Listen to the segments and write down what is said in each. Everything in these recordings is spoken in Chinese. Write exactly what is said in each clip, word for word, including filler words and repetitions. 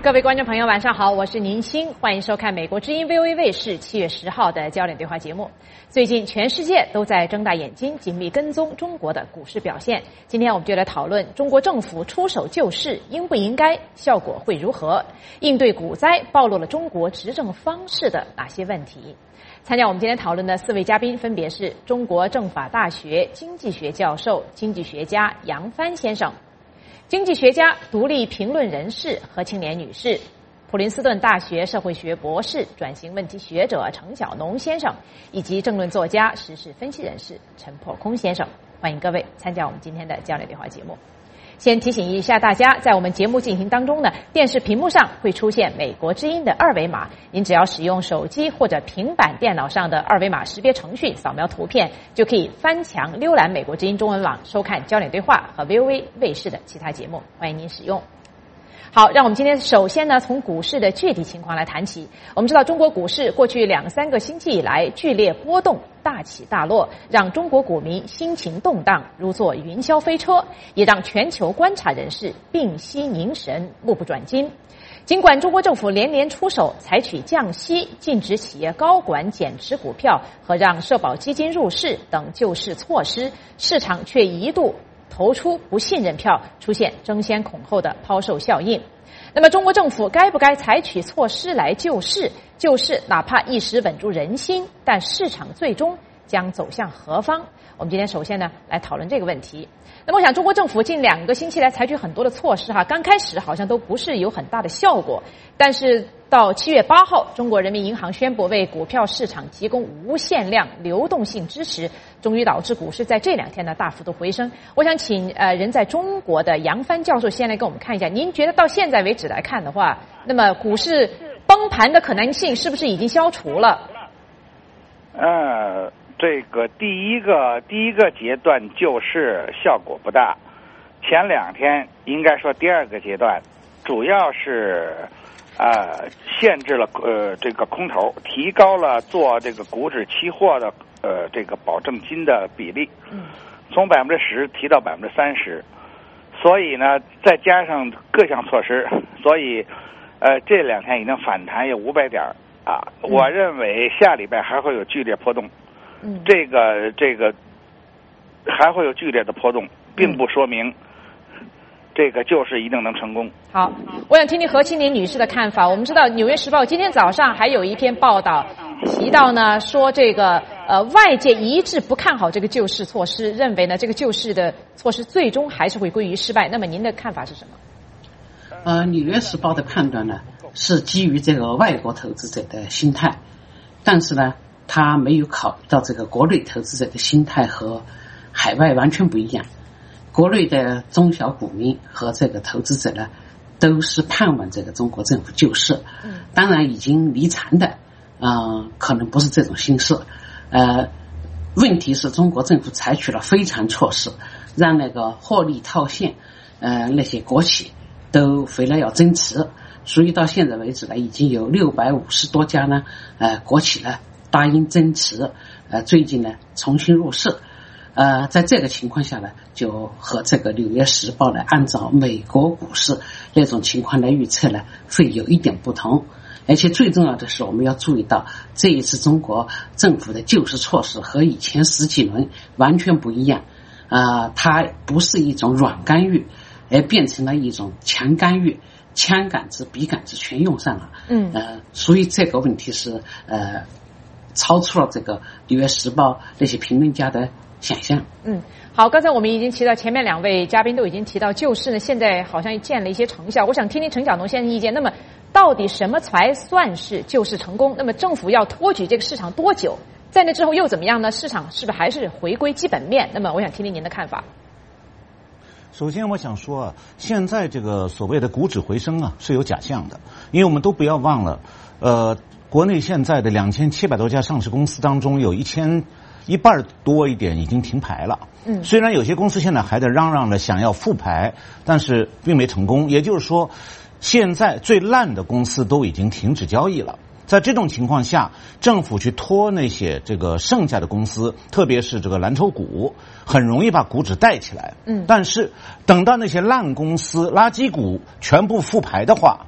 各位观众朋友晚上好，我是宁鑫，欢迎收看美国之音 V O A 卫视七月十号的焦点对话节目。最近全世界都在睁大眼睛紧密跟踪中国的股市表现，今天我们就来讨论中国政府出手救市应不应该，效果会如何，应对股灾暴露了中国执政方式的哪些问题。参加我们今天讨论的四位嘉宾分别是中国政法大学经济学教授、经济学家杨帆先生，经济学家、独立评论人士何青莲女士，普林斯顿大学社会学博士、转型问题学者程晓农先生，以及政论作家、时事分析人士陈破空先生。欢迎各位参加我们今天的焦点对话节目。先提醒一下大家，在我们节目进行当中呢，电视屏幕上会出现美国之音的二维码，您只要使用手机或者平板电脑上的二维码识别程序扫描图片，就可以翻墙浏览美国之音中文网，收看焦点对话和 V O A 卫视的其他节目，欢迎您使用。好，让我们今天首先呢从股市的具体情况来谈起。我们知道中国股市过去两三个星期以来剧烈波动，大起大落，让中国股民心情动荡，如坐云霄飞车，也让全球观察人士屏息凝神，目不转睛。尽管中国政府连连出手，采取降息、禁止企业高管减持股票和让社保基金入市等救市措施，市场却一度投出不信任票，出现争先恐后的抛售效应。那么中国政府该不该采取措施来救市？救市哪怕一时稳住人心，但市场最终将走向何方？我们今天首先呢来讨论这个问题。那么我想中国政府近两个星期来采取很多的措施哈，刚开始好像都不是有很大的效果，但是到七月八号，中国人民银行宣布为股票市场提供无限量流动性支持，终于导致股市在这两天呢大幅度回升。我想请呃人在中国的杨帆教授先来给我们看一下，您觉得到现在为止来看的话，那么股市崩盘的可能性是不是已经消除了？ 呃，这个第一个第一个阶段救市效果不大，前两天应该说第二个阶段主要是呃限制了呃这个空头，提高了做这个股指期货的呃这个保证金的比例，从百分之十提到百分之三十，所以呢再加上各项措施，所以呃这两天已经反弹有五百点啊，我认为下礼拜还会有剧烈波动。嗯，这个这个还会有剧烈的波动，并不说明这个救市一定能成功。 好，我想听听何青莲女士的看法。我们知道《纽约时报》今天早上还有一篇报道提到呢，说这个呃外界一致不看好这个救市措施，认为呢这个救市的措施最终还是会归于失败。那么您的看法是什么？ 呃，《纽约时报》的判断呢是基于这个外国投资者的心态，但是呢他没有考虑到这个国内投资者的心态和海外完全不一样。国内的中小股民和这个投资者呢，都是盼望这个中国政府救市。当然已经离场的，嗯、呃，可能不是这种心思。呃，问题是中国政府采取了非常措施，让那个获利套现，呃，那些国企都回来要增持。所以到现在为止呢，已经有六百五十多家呢，呃，国企呢答应增持，呃，最近呢重新入市。呃，在这个情况下呢，就和这个《纽约时报》呢按照美国股市那种情况来预测呢，会有一点不同。而且最重要的是，我们要注意到这一次中国政府的救市措施和以前十几轮完全不一样。啊、呃，它不是一种软干预，而变成了一种强干预，枪杆子、笔杆子全用上了。嗯，呃，所以这个问题是呃。超出了这个《纽约时报》那些评论家的想象。 嗯，好，刚才我们已经提到，前面两位嘉宾都已经提到救市呢，现在好像见了一些成效。我想听听陈晓农先生意见。那么，到底什么才算是救市成功？那么，政府要托举这个市场多久？在那之后又怎么样呢？市场是不是还是回归基本面？那么，我想听听您的看法。 首先我想说啊，现在这个所谓的股指回升啊是有假象的，因为我们都不要忘了，呃。国内现在的两千七百多家上市公司当中，有一千一半多一点已经停牌了。嗯，虽然有些公司现在还在嚷嚷着想要复牌，但是并没成功。也就是说，现在最烂的公司都已经停止交易了。在这种情况下，政府去拖那些这个剩下的公司，特别是这个蓝筹股，很容易把股指带起来。嗯，但是等到那些烂公司、垃圾股全部复牌的话，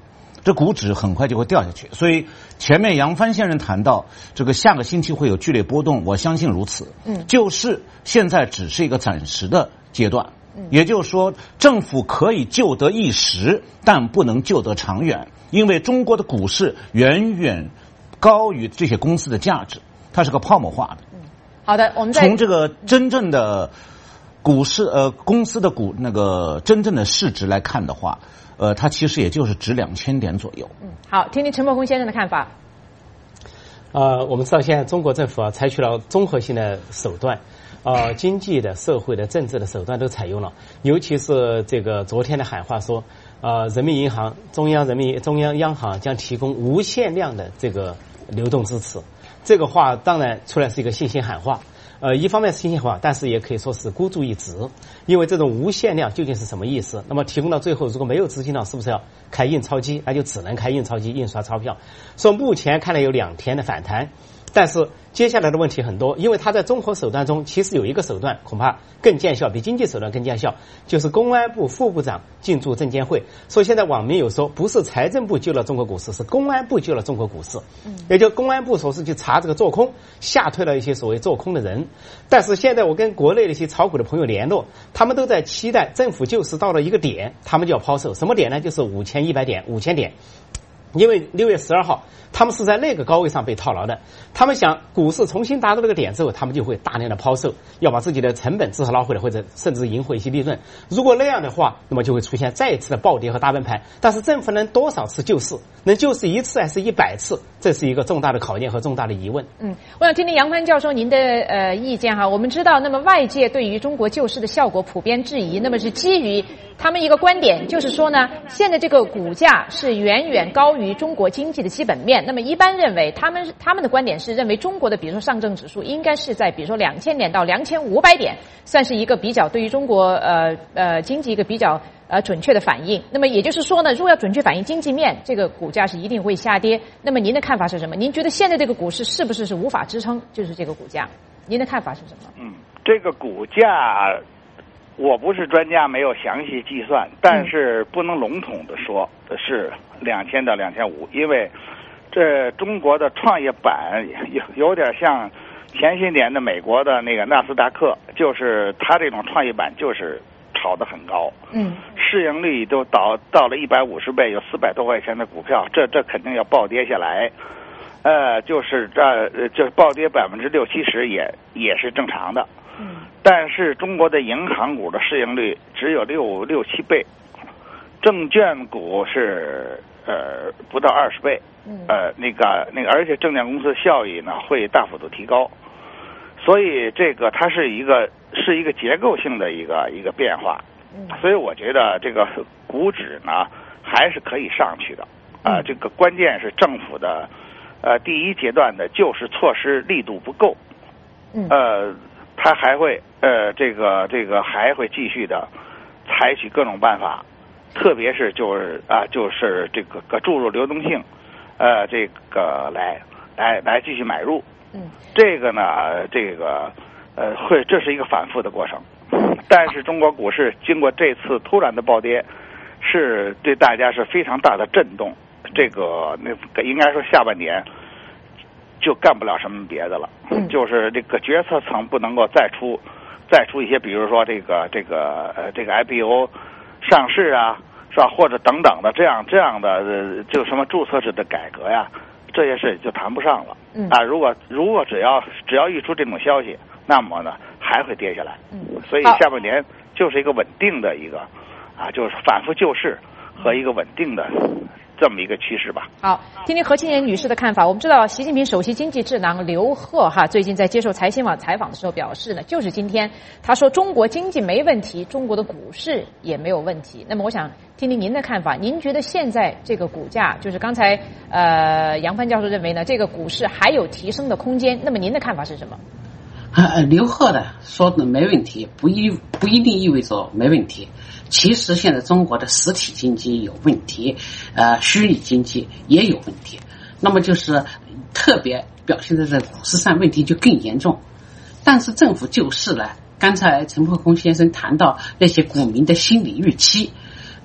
这股指很快就会掉下去。所以前面杨帆先生谈到这个下个星期会有剧烈波动，我相信如此。嗯，就是现在只是一个暂时的阶段，也就是说政府可以救得一时，但不能救得长远，因为中国的股市远远高于这些公司的价值，它是个泡沫化的。 嗯，好的，我们在从这个真正的股市呃公司的股那个真正的市值来看的话，呃，它其实也就是值两千点左右。 嗯，好，听听陈伯宏先生的看法。 呃，我们知道现在中国政府啊采取了综合性的手段，呃，经济的、社会的、政治的手段都采用了，尤其是这个昨天的喊话说，呃，人民银行、中央人民中央央行将提供无限量的这个流动支持。这个话当然出来是一个信心喊话。呃，一方面是信心话，但是也可以说是孤注一掷，因为这种无限量究竟是什么意思？那么提供到最后，如果没有资金了，是不是要开印钞机？那就只能开印钞机，印刷钞票。说目前看来有两天的反弹，但是接下来的问题很多，因为它在综合手段中，其实有一个手段恐怕更见效，比经济手段更见效，就是公安部副部长进驻证监会。所以现在网民有说，不是财政部救了中国股市，是公安部救了中国股市。也就公安部说是去查这个做空，吓退了一些所谓做空的人。但是现在我跟国内的一些炒股的朋友联络，他们都在期待政府救市到了一个点，他们就要抛售。什么点呢？就是五千一百点、五千点。因为六月十二号他们是在那个高位上被套牢的，他们想股市重新达到这个点之后，他们就会大量的抛售，要把自己的成本至少捞回来，或者甚至赢回一些利润。如果那样的话，那么就会出现再一次的暴跌和大崩盘。但是政府能多少次救市？能救市一次还是一百次？这是一个重大的考验和重大的疑问。 嗯，我想听听杨帆教授您的呃意见哈。我们知道，那么外界对于中国救市的效果普遍质疑，那么是基于他们一个观点，就是说呢，现在这个股价是远远高于中国经济的基本面。那么一般认为，他们他们的观点是认为中国的，比如说上证指数应该是在比如说两千点到两千五百点，算是一个比较对于中国呃呃经济一个比较呃准确的反应。那么也就是说呢，如果要准确反映经济面，这个股价是一定会下跌。那么您的看法是什么？您觉得现在这个股市是不是是无法支撑？就是这个股价，您的看法是什么？ 嗯，这个股价。我不是专家，没有详细计算，但是不能笼统的说是两千到两千五，因为这中国的创业板有有点像前些年的美国的那个纳斯达克，就是它这种创业板就是炒得很高，嗯，市盈率都到到了一百五十倍，有四百多块钱的股票，这这肯定要暴跌下来，呃，就是这就是暴跌百分之六七十也也是正常的。嗯，但是中国的银行股的市盈率只有六六七倍，证券股是呃不到二十倍，呃那个那个，而且证券公司效益呢会大幅度提高，所以这个它是一个是一个结构性的一个一个变化，所以我觉得这个股指呢还是可以上去的，啊、呃，这个关键是政府的呃第一阶段的救市措施力度不够，呃。他还会呃，这个这个还会继续的采取各种办法，特别是就是啊，就是这个个注入流动性，呃，这个来来来继续买入。嗯，这个呢，这个呃，会这是一个反复的过程。但是中国股市经过这次突然的暴跌，是对大家是非常大的震动。这个那个应该说下半年。就干不了什么别的了，嗯、就是这个决策层不能够再出，再出一些，比如说这个这个呃这个 I P O 上市啊，是吧？或者等等的这样这样的，呃、就什么注册制的改革呀，这些事就谈不上了。嗯啊，如果如果只要只要一出这种消息，那么呢还会跌下来。嗯，所以下半年就是一个稳定的一个啊，就是反复救市和一个稳定的。这么一个趋势吧。 好，听听何庆妍女士的看法。我们知道，习近平首席经济智囊刘鹤哈最近在接受财新网采访的时候表示呢，就是今天他说中国经济没问题，中国的股市也没有问题。那么我想听听您的看法，您觉得现在这个股价，就是刚才呃杨帆教授认为呢，这个股市还有提升的空间？那么您的看法是什么？ 呃，刘鹤的说的没问题，不一不一定意味着没问题。其实现在中国的实体经济有问题，呃，虚拟经济也有问题。那么就是特别表现在这股市上，问题就更严重。但是政府救市呢，刚才陈伯宏先生谈到那些股民的心理预期，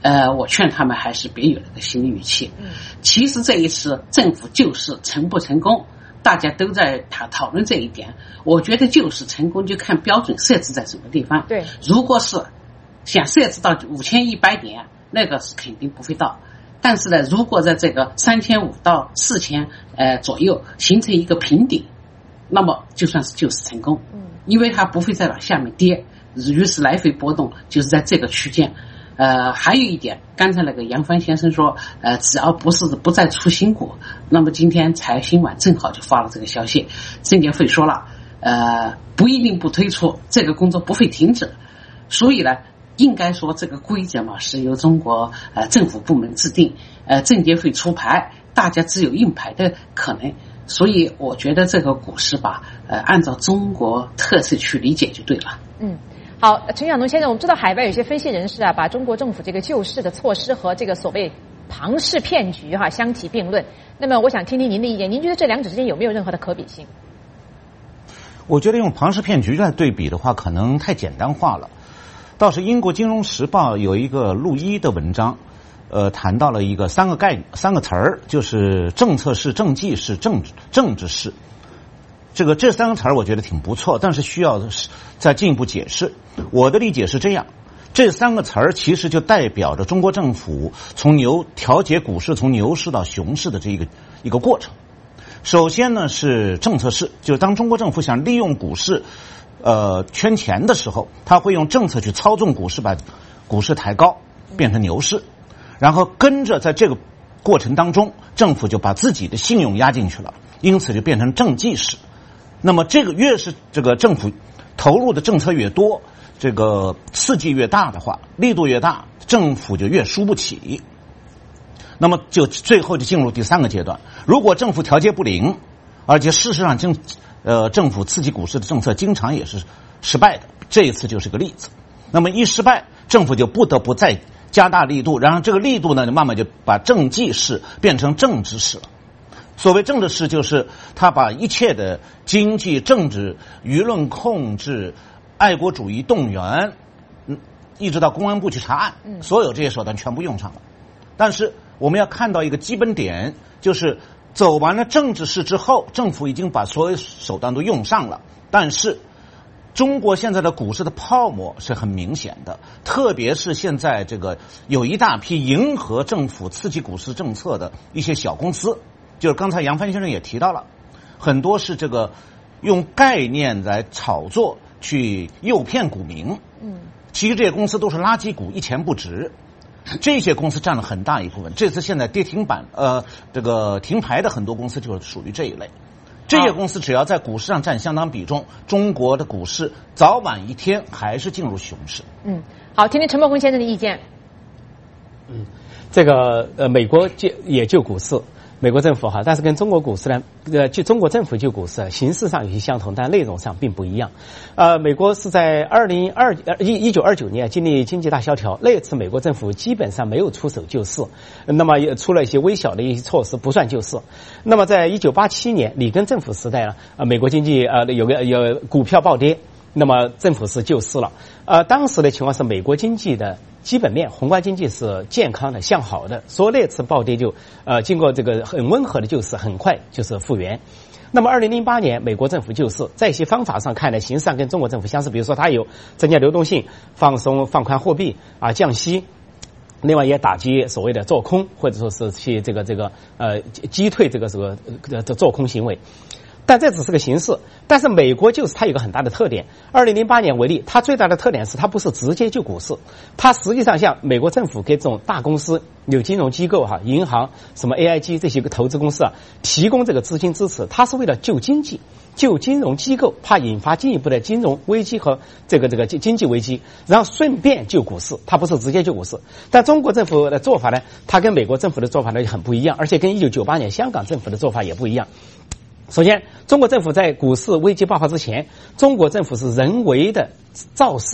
呃，我劝他们还是别有那个心理语气。其实这一次政府救市成不成功，大家都在讨讨论这一点。我觉得救市成功就看标准设置在什么地方。 对， 如果是想设置到五千一百点，那个是肯定不会到。但是呢，如果在这个三千五到四千呃左右形成一个平顶，那么就算是救市成功。嗯，因为它不会再往下面跌，于是来回波动就是在这个区间。呃，还有一点，刚才那个杨帆先生说，呃，只要不是不再出新股，那么今天财新网正好就发了这个消息，证监会说了，呃，不一定不推出，这个工作不会停止，所以呢，应该说这个规则嘛是由中国呃政府部门制定，呃，证监会出牌，大家只有硬牌的可能，所以我觉得这个股市吧，呃，按照中国特色去理解就对了。 嗯。好，陈晓农先生，我们知道海外有些分析人士啊，把中国政府这个救市的措施和这个所谓庞氏骗局哈、啊、相提并论。那么，我想听听您的意见，您觉得这两者之间有没有任何的可比性？ 我觉得用庞氏骗局来对比的话，可能太简单化了。倒是英国《金融时报》有一个陆一的文章，呃，谈到了一个三个概三个词儿，就是政策式、政绩式、政治政治式。这个这三个词儿我觉得挺不错，但是需要再进一步解释。我的理解是这样，这三个词儿其实就代表着中国政府从牛调节股市从牛市到熊市的这一个一个过程。首先呢是政策式，就是当中国政府想利用股市呃圈钱的时候，他会用政策去操纵股市，把股市抬高变成牛市，然后跟着在这个过程当中，政府就把自己的信用压进去了，因此就变成政绩式。那么这个越是这个政府投入的政策越多，这个刺激越大的话，力度越大，政府就越输不起。那么就最后就进入第三个阶段，如果政府调节不灵，而且事实上政呃政府刺激股市的政策经常也是失败的，这一次就是个例子。那么一失败，政府就不得不再加大力度，然后这个力度呢，就慢慢就把政绩式变成政治式了。所谓政治式，就是他把一切的经济、政治、舆论控制、爱国主义动员，嗯，一直到公安部去查案，所有这些手段全部用上了。但是我们要看到一个基本点，就是走完了政治式之后，政府已经把所有手段都用上了，但是中国现在的股市的泡沫是很明显的，特别是现在这个有一大批迎合政府刺激股市政策的一些小公司。就是刚才杨帆先生也提到了，很多是这个用概念来炒作，去诱骗股民。嗯，其实这些公司都是垃圾股，一钱不值。这些公司占了很大一部分。这次现在跌停板，呃，这个停牌的很多公司就是属于这一类。这些公司只要在股市上占相当比重，中国的股市早晚一天还是进入熊市。 嗯，好，听听陈伯宏先生的意见。 嗯，这个呃，美国救也救股市。美国政府哈，但是跟中国股市呢，呃，就中国政府救股市，形式上有些相同，但内容上并不一样。呃，美国是在二零二一一九二九年经历经济大萧条，那次美国政府基本上没有出手救市，那么也出了一些微小的一些措施，不算救市。那么在一九八七年里根政府时代呢，呃，美国经济呃有个有股票暴跌。那么政府是救市了，呃，当时的情况是美国经济的基本面，宏观经济是健康的、向好的，所以那次暴跌就呃经过这个很温和的救市，很快就是复原。那么二零零八年美国政府救市，在一些方法上看呢，形式上跟中国政府相似，比如说它有增加流动性、放松放宽货币啊、降息。另外也打击所谓的做空，或者说是去这个这个呃击退这个这个呃做空行为。但这只是个形式，但是美国就是它有个很大的特点。二零零八年为例，它最大的特点是它不是直接救股市，它实际上像美国政府给这种大公司、有金融机构哈、银行、什么 A I G 这些个投资公司啊，提供这个资金支持，它是为了救经济、救金融机构，怕引发进一步的金融危机和这个这个经济危机，然后顺便救股市，它不是直接救股市。但中国政府的做法呢，它跟美国政府的做法呢很不一样，而且跟一九九八年香港政府的做法也不一样。首先，中国政府在股市危机爆发之前，中国政府是人为的造势，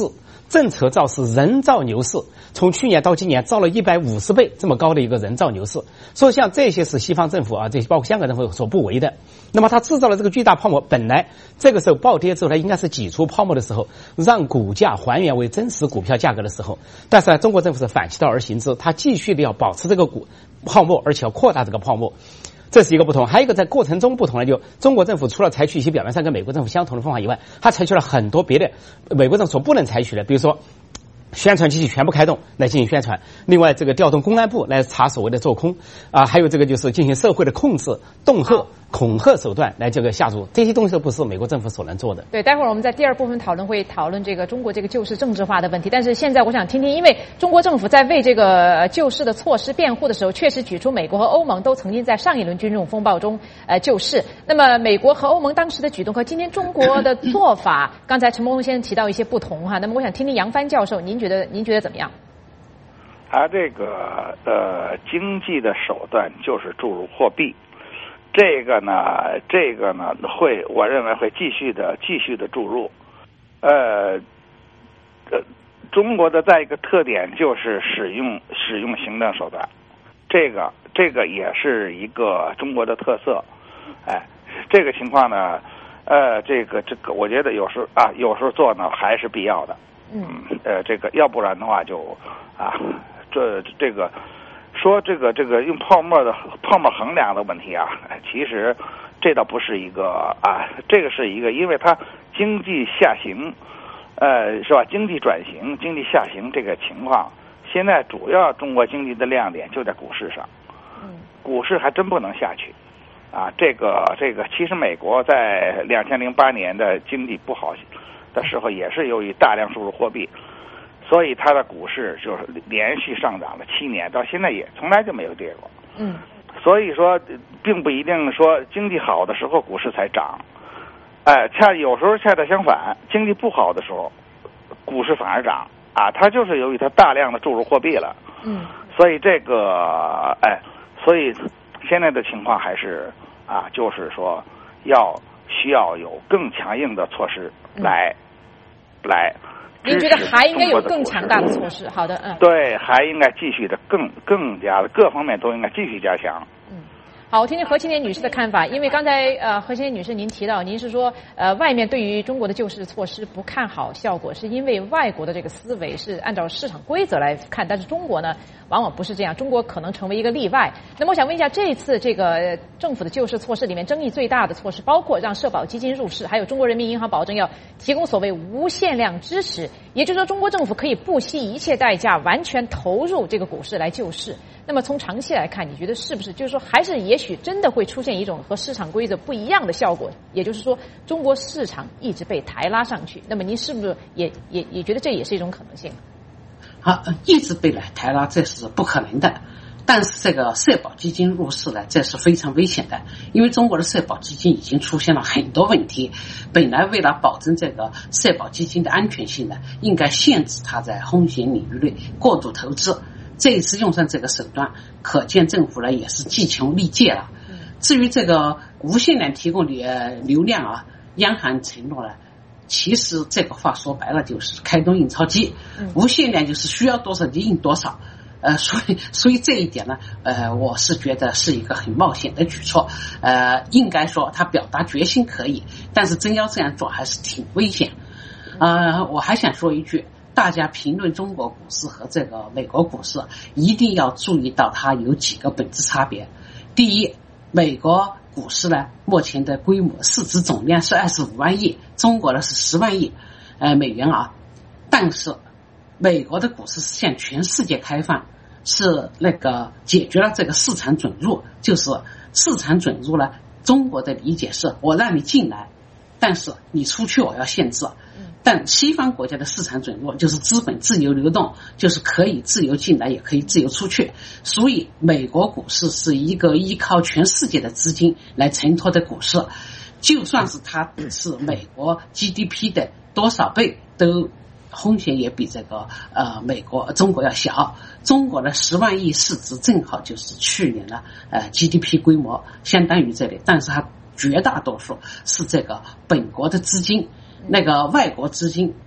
政策造是人造牛市，从去年到今年造了一百五十倍这么高的一个人造牛市。所以像这些是西方政府啊，这些包括香港政府所不为的。那么它制造了这个巨大泡沫，本来这个时候暴跌之后，它应该是挤出泡沫的时候，让股价还原为真实股票价格的时候。但是呢，中国政府是反其道而行之，它继续的要保持这个股泡沫，而且要扩大这个泡沫。这是一个不同，还有一个在过程中不同呢，就中国政府除了采取一些表面上跟美国政府相同的方法以外，它采取了很多别的美国政府所不能采取的，比如说宣传机器全部开动来进行宣传，另外这个调动公安部来查所谓的做空啊，还有这个就是进行社会的控制、恫吓、恐吓手段来这个下注，这些东西都不是美国政府所能做的。 对，待会儿我们在第二部分讨论会讨论这个中国这个救市政治化的问题，但是现在我想听听，因为中国政府在为这个救市的措施辩护的时候，确实举出美国和欧盟都曾经在上一轮金融风暴中呃救市。那么美国和欧盟当时的举动和今天中国的做法，刚才陈伯宏先生提到一些不同哈，那么我想听听杨帆教授，您觉得您觉得怎么样？ 他这个呃经济的手段就是注入货币。这个呢，这个呢，会我认为会继续的、继续的注入。呃，呃，中国的再一个特点就是使用使用行政手段，这个这个也是一个中国的特色。哎，这个情况呢，呃，这个这个，我觉得有时候啊，有时候做呢还是必要的。嗯，呃，这个要不然的话就啊，这这个。说这个这个用泡沫的泡沫衡量的问题啊，其实这倒不是一个啊，这个是一个，因为它经济下行，呃，是吧？经济转型、经济下行这个情况，现在主要中国经济的亮点就在股市上，股市还真不能下去啊。这个这个，其实美国在两千零八年的经济不好的时候，也是由于大量输入货币。所以它的股市就是连续上涨了七年，到现在也从来就没有跌过。嗯，所以说并不一定说经济好的时候股市才涨，哎，恰有时候恰恰相反，经济不好的时候股市反而涨啊，它就是由于它大量的注入货币了。嗯，所以这个哎，所以现在的情况还是啊，就是说要需要有更强硬的措施来、嗯、来。 您觉得还应该有更强大的措施？好的，嗯， 对，还应该继续的更更加的各方面都应该继续加强。 嗯，好，我听听何青年女士的看法，因为刚才呃何青年女士您提到，您是说呃外面对于中国的救市措施不看好效果，是因为外国的这个思维是按照市场规则来看，但是中国呢往往不是这样，中国可能成为一个例外。那么我想问一下，这次这个政府的救市措施里面争议最大的措施，包括让社保基金入市，还有中国人民银行保证要提供所谓无限量支持，也就是说中国政府可以不惜一切代价完全投入这个股市来救市。那么从长期来看，你觉得是不是就是说还是也许真的会出现一种和市场规则不一样的效果，也就是说中国市场一直被抬拉上去，那么您是不是也也也觉得这也是一种可能性？ 好，一直被来抬拉这是不可能的，但是这个社保基金入市呢，这是非常危险的，因为中国的社保基金已经出现了很多问题。本来为了保证这个社保基金的安全性呢，应该限制它在风险领域内过度投资。这一次用上这个手段，可见政府呢也是计穷力竭了。至于这个无限量提供的流量啊，央行承诺了，其实这个话说白了就是开动印钞机，无限量就是需要多少就印多少。呃，所以所以这一点呢，呃，我是觉得是一个很冒险的举措。呃，应该说他表达决心可以，但是真要这样做还是挺危险。呃，我还想说一句，大家评论中国股市和这个美国股市，一定要注意到它有几个本质差别。第一，美国股市呢，目前的规模市值总量是二十五万亿，中国的是十万亿呃美元啊。但是美国的股市是向全世界开放，是那个解决了这个市场准入，就是市场准入呢，中国的理解是我让你进来，但是你出去我要限制。但西方国家的市场准入就是资本自由流动，就是可以自由进来也可以自由出去。所以美国股市是一个依靠全世界的资金来承托的股市，就算是它是美国 G D P 的多少倍，都风险也比这个呃美国中国要小。中国的十万亿市值正好就是去年的呃 G D P 规模，相当于这里，但是它绝大多数是这个本国的资金，那个外国资金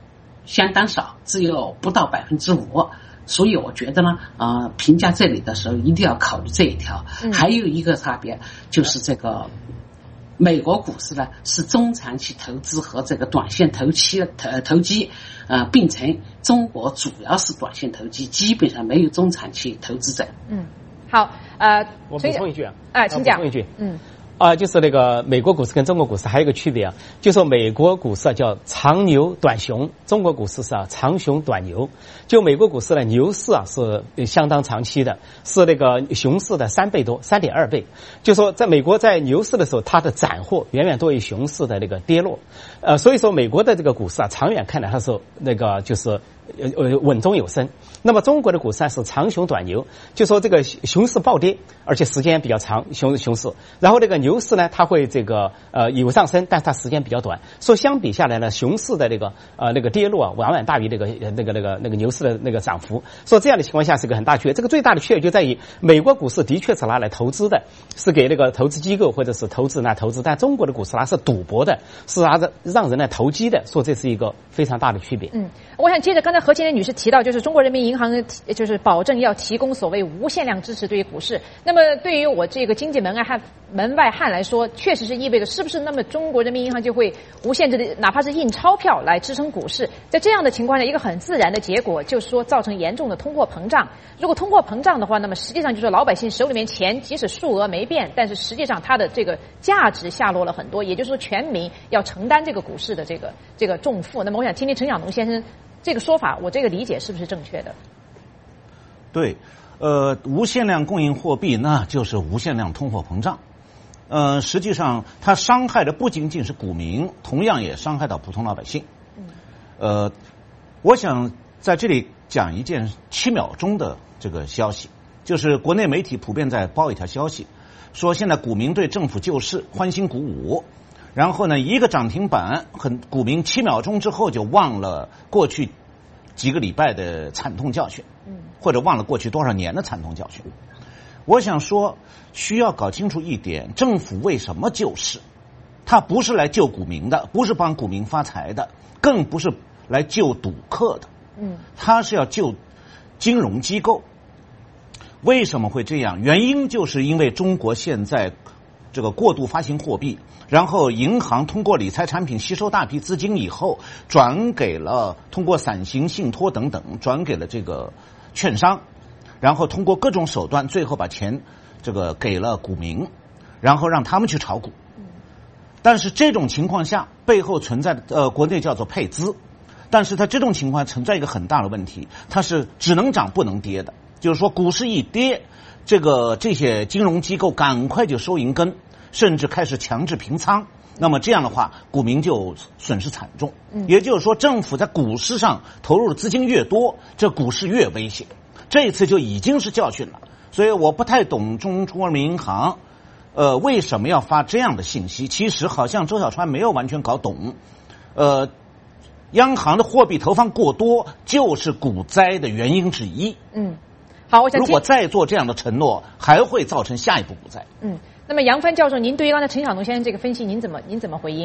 相当少，只有不到百分之五。所以我觉得呢，呃，评价这里的时候一定要考虑这一条。嗯、还有一个差别就是这个美国股市呢是中长期投资和这个短线投期投投机呃并存，中国主要是短线投机，基本上没有中长期投资者。 嗯，好，呃， 我补充一句啊， 啊，请讲。 补充一句， 嗯。 啊，就是那个美国股市跟中国股市还有一个区别啊，就是说美国股市啊叫长牛短熊，中国股市是啊长熊短牛。就美国股市呢，牛市啊是相当长期的，是那个熊市的三倍多，三点二倍。就说在美国在牛市的时候，它的斩获远远多于熊市的那个跌落。呃，所以说美国的这个股市啊，长远看来它是那个就是呃呃稳中有升。那么中国的股市是长熊短牛，就说这个熊市暴跌，而且时间比较长，熊熊市，然后这个牛市呢，它会这个呃有上升，但是它时间比较短。所以相比下来呢，熊市的那个呃那个跌落啊，远远大于那个那个那个那个牛市的那个涨幅。所以这样的情况下是个很大区别。这个最大的区别就在于，美国股市的确是拿来投资的，是给那个投资机构或者是投资人来投资，但中国的股市它是赌博的，是拿着让人来投机的。说这是一个非常大的区别。 嗯，我想接着刚才何清莲女士提到，就是中国人民银行就是保证要提供所谓无限量支持对于股市。那么对于我这个经济门外汉门外汉来说，确实是意味着是不是那么中国人民银行就会无限制的哪怕是印钞票来支撑股市？在这样的情况下，一个很自然的结果就是说造成严重的通货膨胀。如果通货膨胀的话，那么实际上就是老百姓手里面钱即使数额没变，但是实际上它的这个价值下落了很多，也就是说全民要承担这个股市的这个这个重负。那么我想听听陈晓农先生这个说法，我这个理解是不是正确的？ 对，呃，无限量供应货币那就是无限量通货膨胀。呃，实际上它伤害的不仅仅是股民，同样也伤害到普通老百姓。呃，我想在这里讲一件七秒钟的这个消息，就是国内媒体普遍在报一条消息，说现在股民对政府救市欢欣鼓舞，然后呢，一个涨停板，很股民七秒钟之后就忘了过去几个礼拜的惨痛教训，或者忘了过去多少年的惨痛教训。我想说，需要搞清楚一点，政府为什么救市？他不是来救股民的，不是帮股民发财的，更不是来救赌客的。嗯，他是要救金融机构。为什么会这样？原因就是因为中国现在这个过度发行货币，然后银行通过理财产品吸收大批资金以后，转给了通过散行信托等等转给了这个券商，然后通过各种手段，最后把钱这个给了股民，然后让他们去炒股。但是这种情况下，背后存在的呃，国内叫做配资，但是它这种情况存在一个很大的问题，它是只能涨不能跌的。就是说，股市一跌，这个这些金融机构赶快就收银根，甚至开始强制平仓。那么这样的话，股民就损失惨重。也就是说，政府在股市上投入的资金越多，这股市越危险。这一次就已经是教训了。所以我不太懂中中国人民银行，呃，为什么要发这样的信息？其实好像周小川没有完全搞懂。呃，央行的货币投放过多，就是股灾的原因之一。嗯。好，我想如果再做这样的承诺，还会造成下一步股灾。 嗯，那么杨帆教授，您对于刚才陈晓农先生这个分析，您怎么您怎么回应？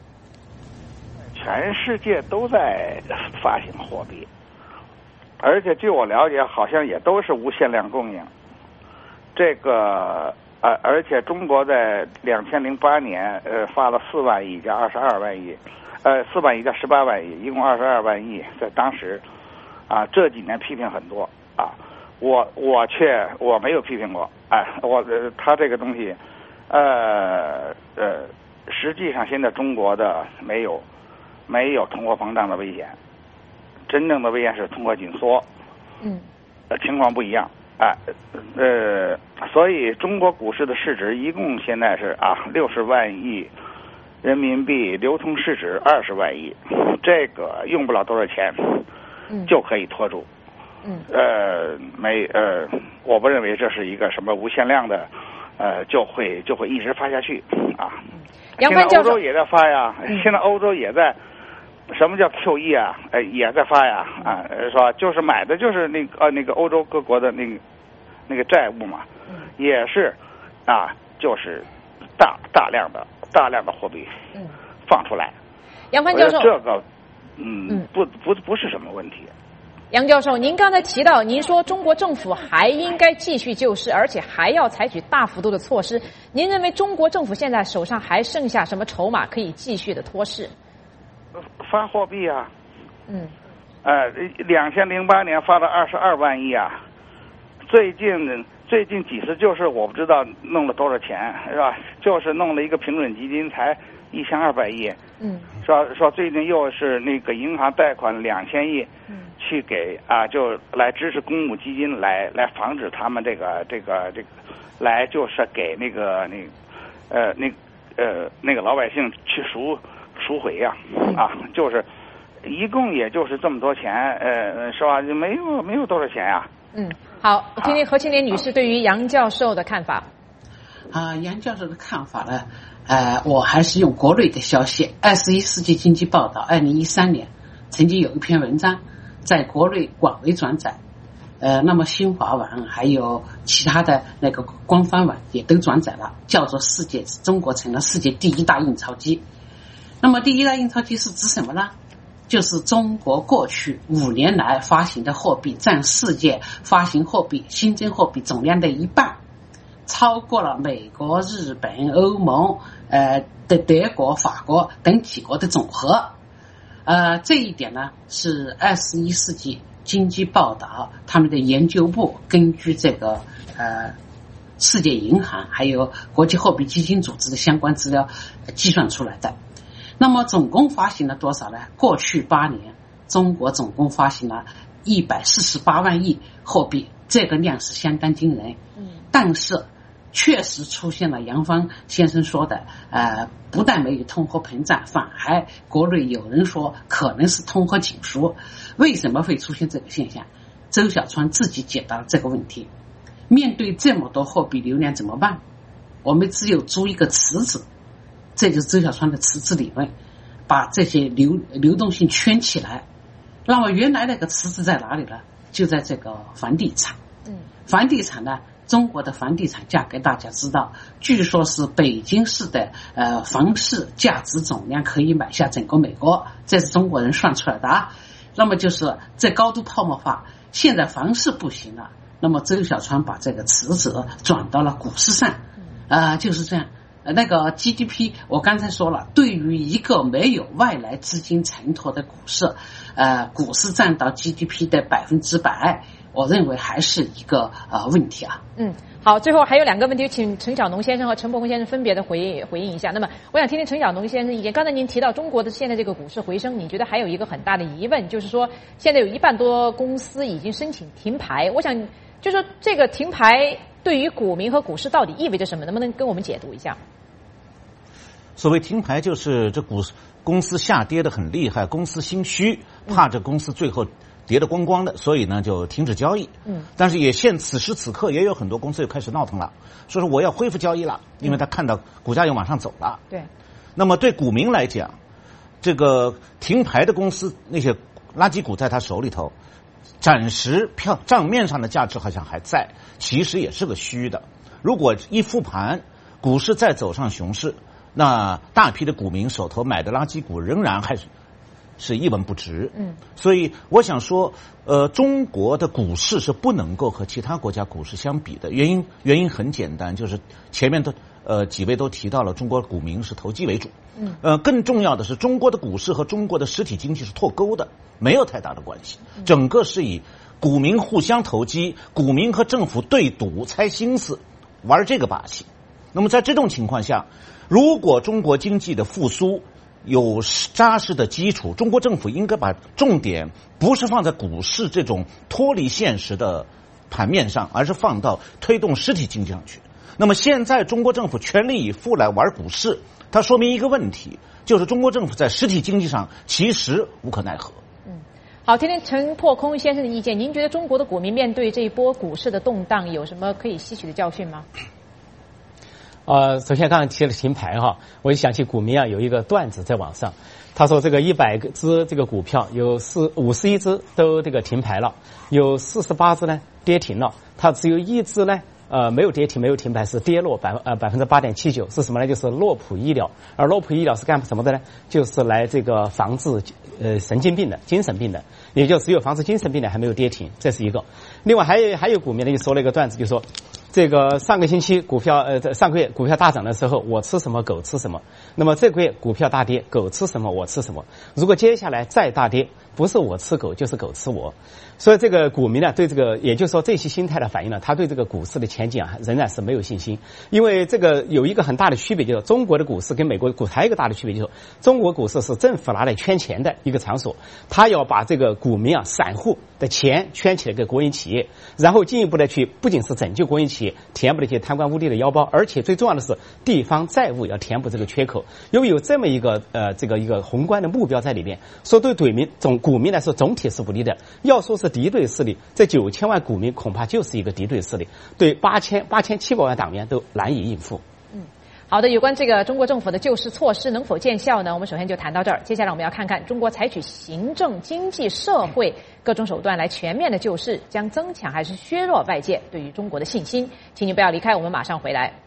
全世界都在发行货币，而且据我了解，好像也都是无限量供应。这个呃，而且中国在两千零八年呃发了四万亿加二十二万亿，呃四万亿加十八万亿，一共二十二万亿，在当时啊这几年批评很多啊。我我却我没有批评过，哎，我呃，他这个东西，呃呃，实际上现在中国的没有没有通货膨胀的危险，真正的危险是通货紧缩，嗯，呃，情况不一样，哎，呃，所以中国股市的市值一共现在是啊六十万亿人民币，流通市值二十万亿，这个用不了多少钱，就可以拖住。嗯，呃，没，呃，我不认为这是一个什么无限量的，呃，就会就会一直发下去啊。现在欧洲也在发呀，嗯、现在欧洲也在，什么叫 Q E 啊？呃，也在发呀，啊，是吧？就是买的就是那个呃那个欧洲各国的那个那个债务嘛，嗯、也是啊，就是大大量的大量的货币放出来。 杨帆教授， 这个嗯，嗯不不不是什么问题。 杨教授，您刚才提到，您说中国政府还应该继续救市，而且还要采取大幅度的措施。您认为中国政府现在手上还剩下什么筹码可以继续的托市？ 发货币啊， 嗯， 呃，两千零八年发了二十二万亿啊，最近最近几次就是我不知道弄了多少钱，是吧？就是弄了一个平准基金才一千二百亿， 嗯， 说说最近又是那个银行贷款两千亿。嗯，去给啊，就来支持公募基金，来来防止他们这个这个这个，来就是给那个那个呃那呃那个老百姓去赎赎回呀 啊, 啊，就是一共也就是这么多钱，呃，是吧？没有没有多少钱呀、啊。 嗯，好，我听听何庆莲女士对于杨教授的看法。 啊，杨教授的看法呢？呃，我还是用国内的消息，《二十一世纪经济报道》二零一三年曾经有一篇文章。在国内广为转载，呃，那么新华网还有其他的那个官方网也都转载了，叫做世界中国成了世界第一大印钞机。那么第一大印钞机是指什么呢？就是中国过去五年来发行的货币占世界发行货币新增货币总量的一半，超过了美国、日本、欧盟、呃的德国、法国等几国的总和。呃，这一点呢是二十一世纪经济报道他们的研究部根据这个呃世界银行还有国际货币基金组织的相关资料计算出来的。那么总共发行了多少呢？过去八年，中国总共发行了一百四十八万亿货币，这个量是相当惊人。嗯，但是确实出现了杨芳先生说的，呃，不但没有通货膨胀，反而国内有人说可能是通货紧缩。为什么会出现这个现象？周小川自己解答了这个问题。面对这么多货币流量怎么办？我们只有租一个池子，这就是周小川的池子理论，把这些流流动性圈起来。那么原来那个池子在哪里呢？就在这个房地产。嗯，房地产呢？中国的房地产价格大家知道，据说是北京市的呃房市价值总量可以买下整个美国，这是中国人算出来的啊。那么就是这高度泡沫化，现在房市不行了，那么周小川把这个池子转到了股市上，呃就是这样。那个 G D P 我刚才说了，对于一个没有外来资金承托的股市，呃股市占到 G D P 的百分之百，我认为还是一个呃问题啊。 嗯，好，最后还有两个问题，请陈晓农先生和陈伯宏先生分别的回回应一下。那么，我想听听陈晓农先生意见。刚才您提到中国的现在这个股市回升，你觉得还有一个很大的疑问，就是说现在有一半多公司已经申请停牌。我想就说这个停牌对于股民和股市到底意味着什么？能不能跟我们解读一下？ 所谓停牌，就是这股公司下跌的很厉害，公司心虚，怕这公司最后跌得光光的，所以呢就停止交易。嗯，但是也现此时此刻也有很多公司又开始闹腾了，说是我要恢复交易了，因为他看到股价又往上走了。 对。 那么对股民来讲，这个停牌的公司那些垃圾股在他手里头，暂时票账面上的价值好像还在，其实也是个虚的。如果一复盘，股市再走上熊市，那大批的股民手头买的垃圾股仍然还是是一文不值。嗯，所以我想说，呃，中国的股市是不能够和其他国家股市相比的。原因原因很简单，就是前面的呃几位都提到了，中国股民是投机为主。嗯，呃，更重要的是，中国的股市和中国的实体经济是脱钩的，没有太大的关系。整个是以股民互相投机，股民和政府对赌、猜心思，玩这个把戏。那么在这种情况下，如果中国经济的复苏有扎实的基础，中国政府应该把重点不是放在股市这种脱离现实的盘面上，而是放到推动实体经济上去。那么现在中国政府全力以赴来玩股市，它说明一个问题，就是中国政府在实体经济上其实无可奈何。 嗯，好，听听陈破空先生的意见。您觉得中国的股民面对这一波股市的动荡，有什么可以吸取的教训吗？ 呃，首先刚刚提了停牌哈，我就想起股民啊有一个段子在网上，他说这个一百只这个股票有四五十一只都这个停牌了，有四十八只呢跌停了，他只有一只呢呃没有跌停，没有停牌，是跌落百呃百分之八点七九，是什么呢？就是洛普医疗，而洛普医疗是干什么的呢？就是来这个防治呃神经病的、精神病的，也就只有防治精神病的还没有跌停，这是一个。另外还有还有股民呢，就说了一个段子，就说。这个上个星期股票呃上个月股票大涨的时候，我吃什么狗吃什么。那么这个月股票大跌，狗吃什么我吃什么。如果接下来再大跌，不是我吃狗就是狗吃我。所以这个股民呢，对这个也就是说这些心态的反应呢，他对这个股市的前景啊仍然是没有信心。因为这个有一个很大的区别，就是中国的股市跟美国的股市还有一个大的区别，就是中国股市是政府拿来圈钱的一个场所，他要把这个股民啊散户的钱圈起来给国营企业，然后进一步的去不仅是拯救国营企业，填补那些贪官污吏的腰包，而且最重要的是地方债务要填补这个缺口。由于有这么一个呃这个一个宏观的目标在里面，说对对民总股民来说总体是不利的。要说是敌对势力，这九千万股民恐怕就是一个敌对势力，对八千八千七百万党员都难以应付。 嗯，好的，有关这个中国政府的救市措施能否见效呢？我们首先就谈到这儿。接下来我们要看看中国采取行政、经济、社会各种手段来全面的救市，将增强还是削弱外界对于中国的信心？请您不要离开，我们马上回来。